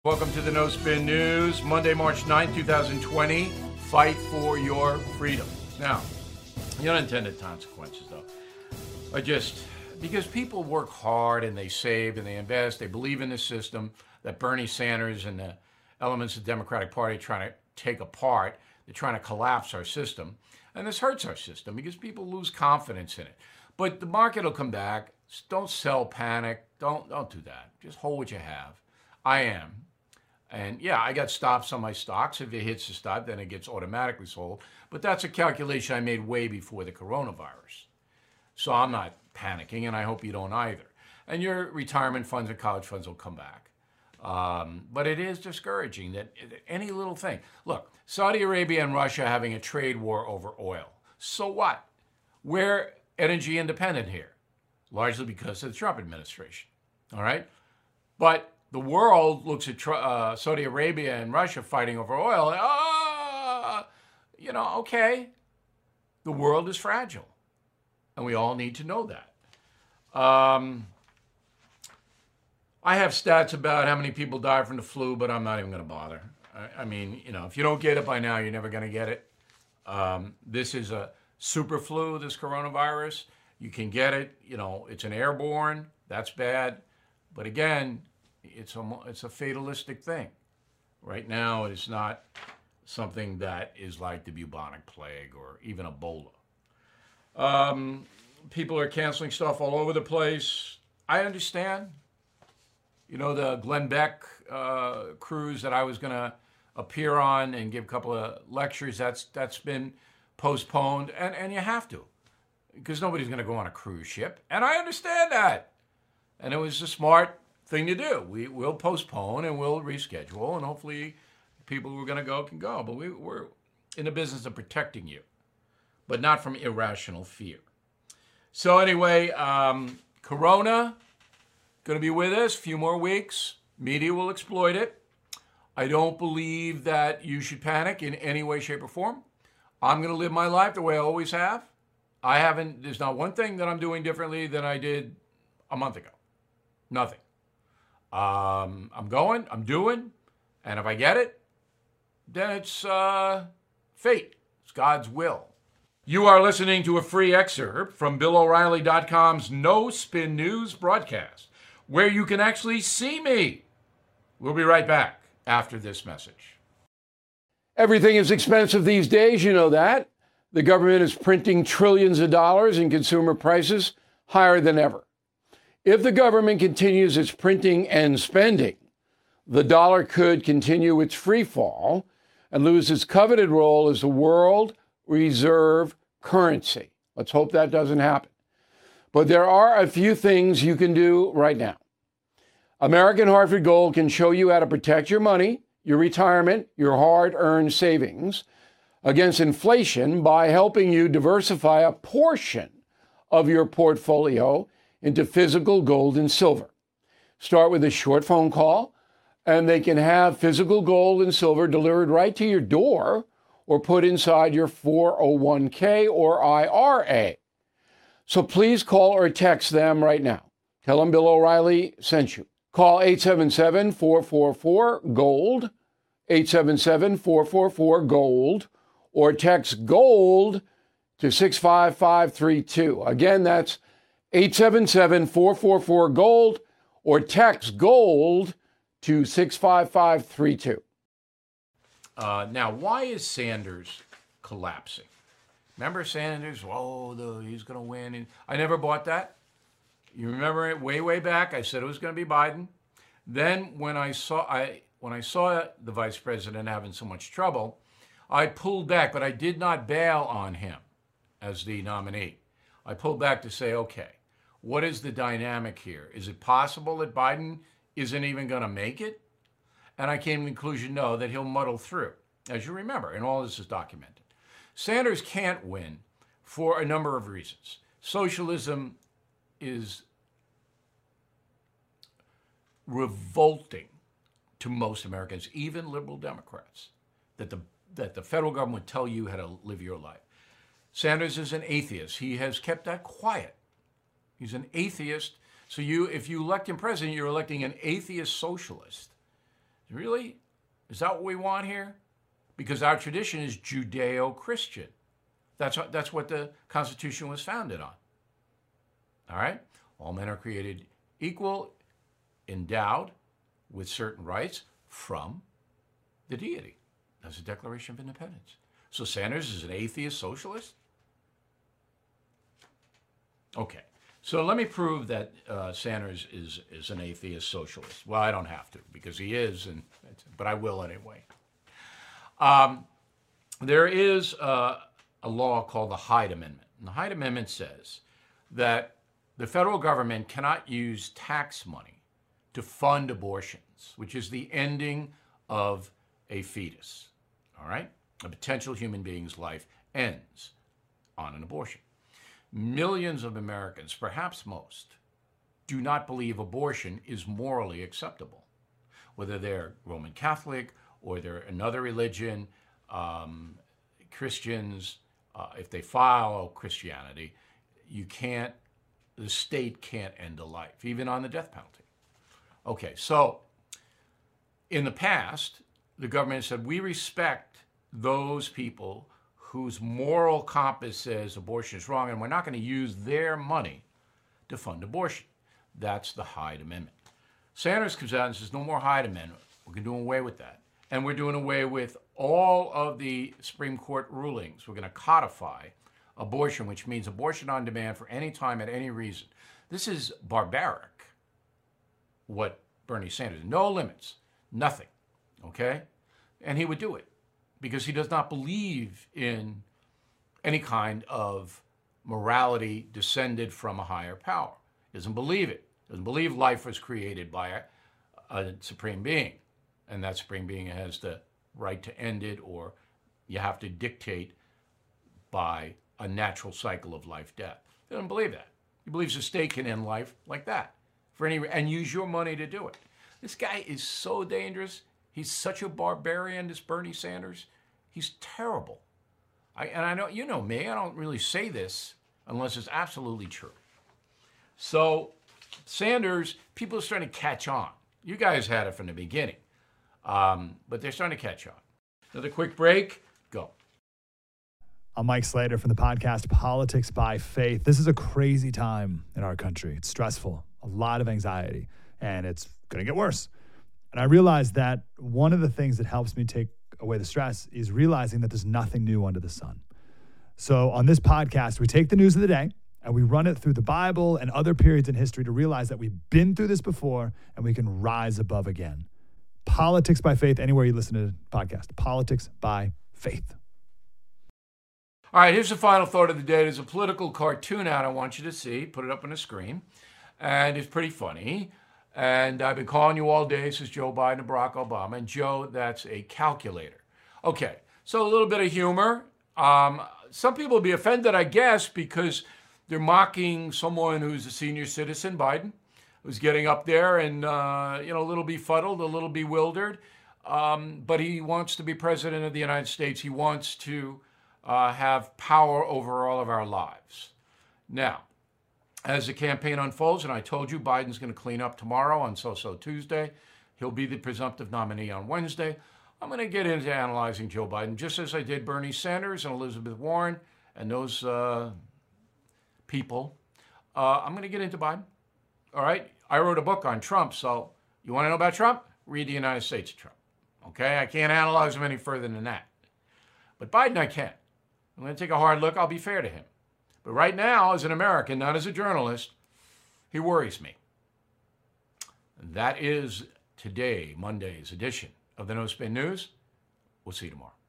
Welcome to the No Spin News, Monday, March 9th, 2020. Fight for your freedom. Now, the unintended consequences, though, are just because people work hard and they save and they invest, they believe in the system that Bernie Sanders and the elements of the Democratic Party are trying to take apart. They're trying to collapse our system. And this hurts our system because people lose confidence in it. But the market will come back. Don't sell panic. Don't do that. Just hold what you have. I am. And yeah, I got stops on my stocks. If it hits the stop, then it gets automatically sold. But that's a calculation I made way before the coronavirus. So I'm not panicking, and I hope you don't either. And your retirement funds and college funds will come back. But it is discouraging that any little thing. Look, Saudi Arabia and Russia having a trade war over oil. So what? We're energy independent here, largely because of the Trump administration. All right? But the world looks at Saudi Arabia and Russia fighting over oil. Okay. The world is fragile. And we all need to know that. I have stats about how many people die from the flu, but I'm not even going to bother. I mean, if you don't get it by now, you're never going to get it. This is a super flu, this coronavirus. You can get it. It's an airborne. That's bad. But again, it's a fatalistic thing. Right now, it is not something that is like the bubonic plague or even Ebola. People are canceling stuff all over the place. I understand. The Glenn Beck cruise that I was going to appear on and give a couple of lectures, that's been postponed. And you have to, because nobody's going to go on a cruise ship. And I understand that. And it was a smart thing to do. We'll postpone and we'll reschedule, and hopefully people who are going to go can go. But we're in the business of protecting you, but not from irrational fear. So anyway, Corona, going to be with us a few more weeks. Media will exploit it. I don't believe that you should panic in any way, shape, or form. I'm going to live my life the way I always have. There's not one thing that I'm doing differently than I did a month ago. Nothing. I'm doing, and if I get it, then it's fate. It's God's will. You are listening to a free excerpt from BillO'Reilly.com's No Spin News broadcast, where you can actually see me. We'll be right back after this message. Everything is expensive these days, you know that. The government is printing trillions of dollars and consumer prices higher than ever. If the government continues its printing and spending, the dollar could continue its free fall and lose its coveted role as the world reserve currency. Let's hope that doesn't happen. But there are a few things you can do right now. American Hartford Gold can show you how to protect your money, your retirement, your hard-earned savings against inflation by helping you diversify a portion of your portfolio into physical gold and silver. Start with a short phone call, and they can have physical gold and silver delivered right to your door or put inside your 401k or IRA. So please call or text them right now. Tell them Bill O'Reilly sent you. Call 877-444-GOLD, 877-444-GOLD, or text GOLD to 65532. Again, that's 877-444-GOLD, or text GOLD to 65532. Now, why is Sanders collapsing? Remember Sanders? He's going to win. I never bought that. You remember it way back? I said it was going to be Biden. Then when I saw the vice president having so much trouble, I pulled back, but I did not bail on him as the nominee. I pulled back to say, okay, what is the dynamic here? Is it possible that Biden isn't even going to make it? And I came to the conclusion, no, that he'll muddle through, as you remember, and all this is documented. Sanders can't win for a number of reasons. Socialism is revolting to most Americans, even liberal Democrats, that the federal government would tell you how to live your life. Sanders is an atheist. He has kept that quiet. He's an atheist. So if you elect him president, you're electing an atheist socialist. Really? Is that what we want here? Because our tradition is Judeo-Christian. That's what the Constitution was founded on. All right? All men are created equal, endowed with certain rights from the deity. That's the Declaration of Independence. So Sanders is an atheist socialist? Okay. So let me prove that Sanders is an atheist socialist. Well, I don't have to because he is, but I will anyway. There is a law called the Hyde Amendment. And the Hyde Amendment says that the federal government cannot use tax money to fund abortions, which is the ending of a fetus. All right? A potential human being's life ends on an abortion. Millions of Americans, perhaps most, do not believe abortion is morally acceptable. Whether they're Roman Catholic or they're another religion, Christians, if they follow Christianity, the state can't end a life, even on the death penalty. Okay, so in the past, the government said, we respect those people whose moral compass says abortion is wrong, and we're not going to use their money to fund abortion. That's the Hyde Amendment. Sanders comes out and says, no more Hyde Amendment. We're going to do away with that. And we're doing away with all of the Supreme Court rulings. We're going to codify abortion, which means abortion on demand for any time at any reason. This is barbaric, what Bernie Sanders, no limits, nothing, okay? And he would do it because he does not believe in any kind of morality descended from a higher power. He doesn't believe it. Doesn't believe life was created by a supreme being, and that supreme being has the right to end it, or you have to dictate by a natural cycle of life-death. He doesn't believe that. He believes the state can end life like that and use your money to do it. This guy is so dangerous. He's such a barbarian, this Bernie Sanders. He's terrible. I know, you know me, I don't really say this unless it's absolutely true. So Sanders, people are starting to catch on. You guys had it from the beginning, but they're starting to catch on. Another quick break, go. I'm Mike Slater from the podcast Politics by Faith. This is a crazy time in our country. It's stressful, a lot of anxiety, and it's going to get worse. And I realized that one of the things that helps me take away the stress is realizing that there's nothing new under the sun. So on this podcast, we take the news of the day and we run it through the Bible and other periods in history to realize that we've been through this before and we can rise above again. Politics by Faith, anywhere you listen to the podcast. Politics by Faith. All right, here's the final thought of the day. There's a political cartoon out I want you to see. Put it up on the screen. And it's pretty funny. And I've been calling you all day, says Joe Biden and Barack Obama. And Joe, that's a calculator. Okay, so a little bit of humor. Some people will be offended, I guess, because they're mocking someone who's a senior citizen, Biden, who's getting up there and, a little befuddled, a little bewildered. But he wants to be president of the United States. He wants to have power over all of our lives. Now, as the campaign unfolds, and I told you Biden's going to clean up tomorrow on So-So Tuesday. He'll be the presumptive nominee on Wednesday. I'm going to get into analyzing Joe Biden, just as I did Bernie Sanders and Elizabeth Warren and those people. I'm going to get into Biden. All right? I wrote a book on Trump, so you want to know about Trump? Read The United States of Trump. Okay? I can't analyze him any further than that. But Biden, I can. I'm going to take a hard look. I'll be fair to him. But right now, as an American, not as a journalist, he worries me. And that is today, Monday's edition of the No Spin News. We'll see you tomorrow.